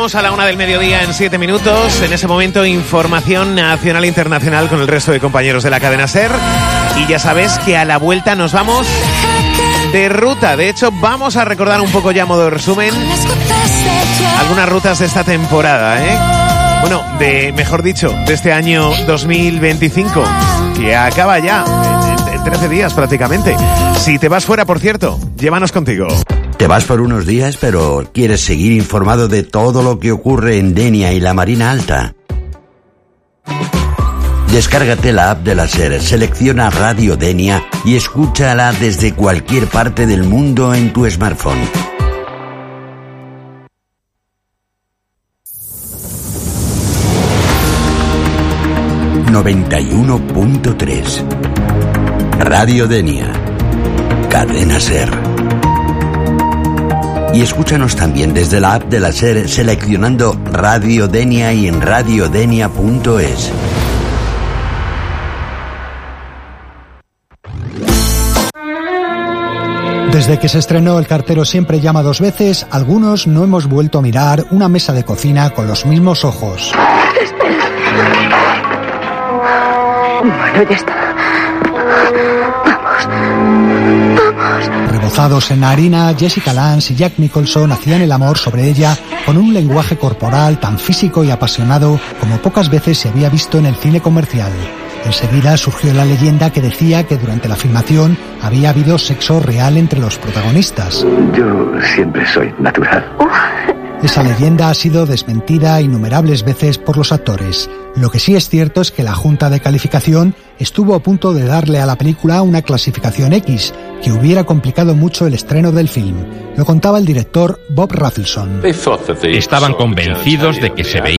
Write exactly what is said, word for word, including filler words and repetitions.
Llegamos a la una del mediodía en siete minutos. En ese momento, información nacional e internacional con el resto de compañeros de la cadena SER. Y ya sabes que a la vuelta nos vamos de ruta. De hecho, vamos a recordar un poco ya a modo de resumen algunas rutas de esta temporada, ¿eh? Bueno, de, mejor dicho, de este año dos mil veinticinco, que acaba ya en, en trece días prácticamente. Si te vas fuera, por cierto, llévanos contigo. Te vas por unos días, pero quieres seguir informado de todo lo que ocurre en Denia y la Marina Alta. Descárgate la app de la SER, selecciona Radio Denia y escúchala desde cualquier parte del mundo en tu smartphone. noventa y uno punto tres Radio Denia, cadena SER. Y escúchanos también desde la app de la SER seleccionando Radio Denia y en radiodenia punto es. Desde que se estrenó El cartero siempre llama dos veces, algunos no hemos vuelto a mirar una mesa de cocina con los mismos ojos. Bueno, ya está. Vamos. Vamos. Rebozados en harina, Jessica Lange y Jack Nicholson hacían el amor sobre ella con un lenguaje corporal tan físico y apasionado como pocas veces se había visto en el cine comercial. Enseguida surgió la leyenda que decía que durante la filmación había habido sexo real entre los protagonistas. Yo siempre soy natural. Esa leyenda ha sido desmentida innumerables veces por los actores. Lo que sí es cierto es que la Junta de Calificación estuvo a punto de darle a la película una clasificación X, que hubiera complicado mucho el estreno del film. Lo contaba el director Bob Rafelson. Estaban convencidos de que se veía